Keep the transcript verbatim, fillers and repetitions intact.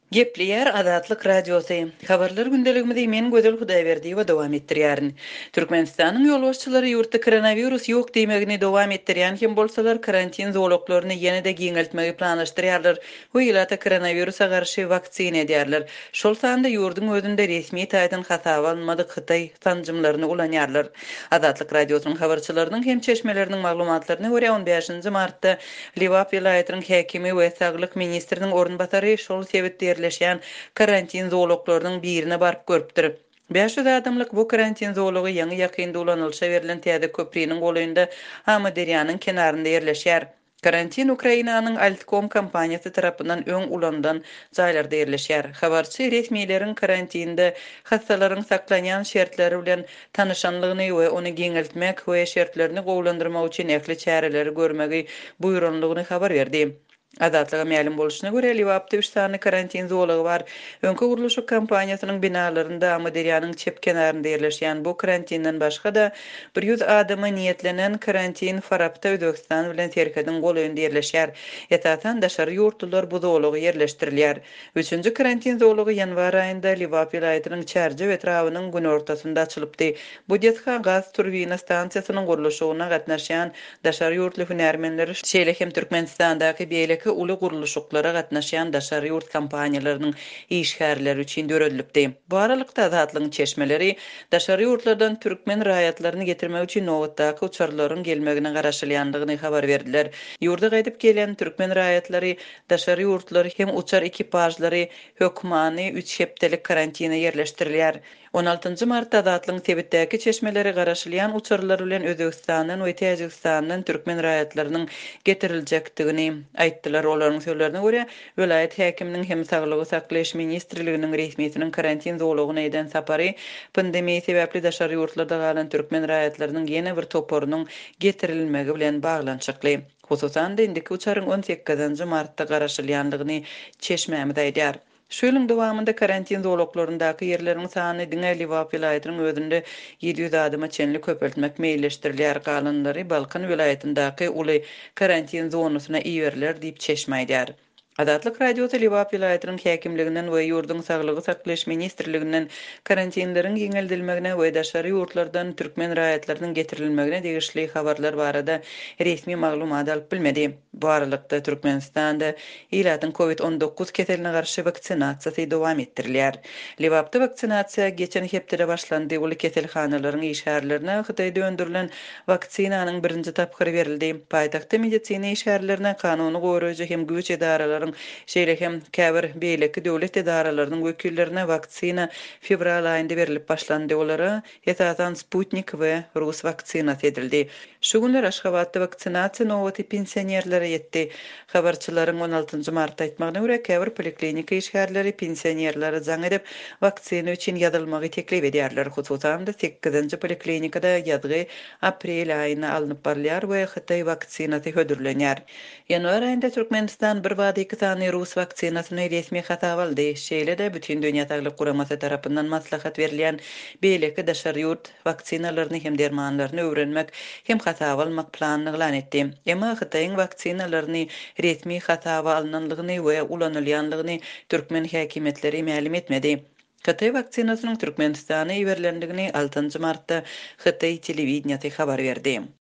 Gepleyer Adatlyk Radiosu. Habarlar gündeligimizde men Gözel Hudaýberdi we dowam etdirýärin. Türkmenistanyň ýolbaşçylary ýurtda koronavirus ýok diýmegini dowam etdirýän hem bolsalar karantin zowlaklaryny ýene-de giňeltmegi planlaşdyrýarlar. Bu ýylata koronavirusa garşy waksina edýärler. Şol sanda ýurdun özünde resmi taýdan hasaba alınmady Hytaý tanjymlaryny ulanýarlar. Adatlyk Radiosynyň habarçylarynyň hem çeşmeleriniň maglumatlaryna görä on beşinji martda Liwap vilayatynyň häkimi we saglyk ministriniň ornbatary şol sebäpli yerleşýän karantin zowlaklarynyň birine barıp görüpdir. beş yüz adamlyk bu karantin zowlagy ýaňy ýakynda ulanylşa berilen täze köprüniň golaýynda Hamaderyanyň kenarynda yerleşýär. Karantin Ukrainanyň Altkom kompaniýasy tarapyndan öň ulandan jaýlarda yerleşýär. Habarçy resmiýetlerin karantinde hastalaryň saklanýan şertleri bilen tanyşanlygyny we ony giňeltmek we şertlerini gowlandyrmak üçin ekli çäreleri görmegi buýranlygyny habar berdi. Adatlyga ma'lum boluşyna görä Liwapda üç sany karantin zowlagy bar. Öňkü guruluşy kompaniýasynyň binalarynda Amaderyanyň çep kenarynda yerleşýän bu karantinden başga da bir yüz adama niýetlenen karantin Farabda Özbegistan bilen Terkeden golaýynda yerleşýär. Etadan daşary ýurtlylar bu zowlagy yerleşdirilýär. Üçüncü karantin zowlagy ýanwar aýynda Liwap vilayatynyň Çärje we Trawynyň gün ortasynda açylypdy. Bu diýetkä gaz turbina stansiýasynyň guruluşyna gatnaşýan daşary ýurtly hünärmenleri şeýle hem Türkmenistandaky beýle uly guruluşyklara gatnaşýan daşary ýurt kompaniýalarynyň işgärleri üçin döredilipdi. Bu aralykda Azatlygyň çeşmeleri daşary ýurtlardan türkmen raýatlaryny getirmek üçin nowatdaky uçarlaryň gelmegine garaşylýandygyny habar berdiler. Ýurda gaýdyp gelen türkmen raýatlary daşary ýurtlary hem uçar ekipajlary hökmany üç hepdelik karantina yerleşdirilýär. on altyncı martda Azatlygyň sebitdäki çeşmeleri garaşylýan uçarlar bilen Özbegistanyň we Täjikistanyň türkmen raýatlarynyň getiriljekdigini aýtdylar. Olaryň sözlerine görä, vilayet häkiminiň hem saglygy saklaýyş ministrliginiň resmiýetiniň karantin zowlagyna eden sapary pandemiýa sebäpli daşary ýurtlarda galan türkmen raýatlarynyň ýene bir toporunyň getirilmegi bilen baglanşykly. Hususan da indiki uçaryň on sekizinji martda garaşylýandygyny çeşmämiz aýdýar. Şu ýylyň dowamında karantin zowlaklaryndaky ýerleriň sany diňe Liwap vilayatynyň özünde yedi yüz adama çenli köpeltmek meýilleşdirilýär. Galanlary Balkan vilayatyndaky uly karantin zonasyna iýerler diýip çeşme aýdýar. Adatlyk Radiosu Liwap vilayatynyň häkimliginden we ýurdun saglygy saklaýyş ministrliginden karantinleriň giňeldilmegine we daşary ýurtlardan türkmen raýatlarynyň getirilmegine degişli habarlar barada resmi maglumat alyp bilmedi. Bu aralykda Türkmenistanda ilatyň covid on dokuz keseline garşy vaksinasiýasy dowam etdirilýär. Liwapda vaksinasiýa geçen hepde başlandy. Uly keselhanalaryň işgärlerine Hytaýda öndürilen vaksinanyň birinji tapgyry berildi. Paýtagtda medisina işgärlerine kanuny goýraýjy hem güýç edaralaryň şeýle hem käbir beýleki döwlet edaralarynyň wekillerine vaksina fevral aýynda berilip başlandy. Olara esasan Sputnik we Rus vaksinasy edildi. Şu günler Aşgabatda vaksinasiýa nowaty pensionerlere ýetdi. Habarçylaryň on altyncı martda aýtmagyna görä, käbir poliklinika işgärleri pensionerlere jaň edip vaksina üçin ýazylmagy teklip edýärler. Hususan da sekizinji poliklinikada ýazgy aprel aýyna alınıp barylýar we Hytaý vaksinasy hödürlenýär. Ýanwar aýynda Türkmenistan bir wada iki sany Rus vaksinasyny resmi hasaba aldy. Şeýle de bütün dünýä saglyk guramasy tarapyndan maslahat berilýän beýleki daşary ýurt vaksinalaryny hem dermanlaryny öwrenmek hem hasaba almak planyny elan etdi. Emma Hytaýyň vaksinalaryny resmi hasaba alynanlygyny we ulanylýanlygyny türkmen häkimetleri ma'lum etmedi. Hytaý vaksinasynyň Türkmenistana iýerlendigini altyncı martda Hytaý telewizionyasy habar berdi.